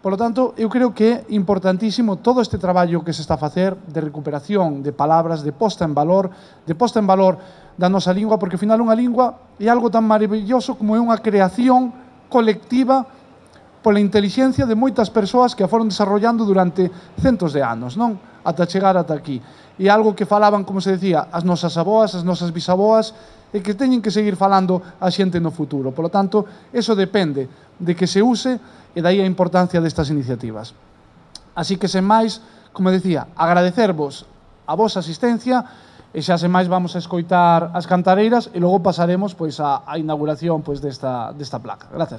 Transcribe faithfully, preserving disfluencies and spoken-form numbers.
Por lo tanto, eu creo que é importantísimo todo este traballo que se está a facer de recuperación de palabras, de posta en valor, de posta en valor da nosa lingua, porque ao final unha lingua é algo tan maravilloso como é unha creación colectiva pola inteligencia de moitas persoas que a foron desarrollando durante centos de anos, non? Ata chegar ata aquí. E algo que falaban, como se decía, as nosas aboas, as nosas bisaboas, e que teñen que seguir falando a xente no futuro. Por lo tanto, eso depende de que se use, e dai a importancia destas iniciativas. Así que, sen máis, como decía, agradecervos a vosa asistencia, e xa sen máis vamos a escoitar as cantareiras, e logo pasaremos pois, a, a inauguración pois, desta, desta placa. Gracias.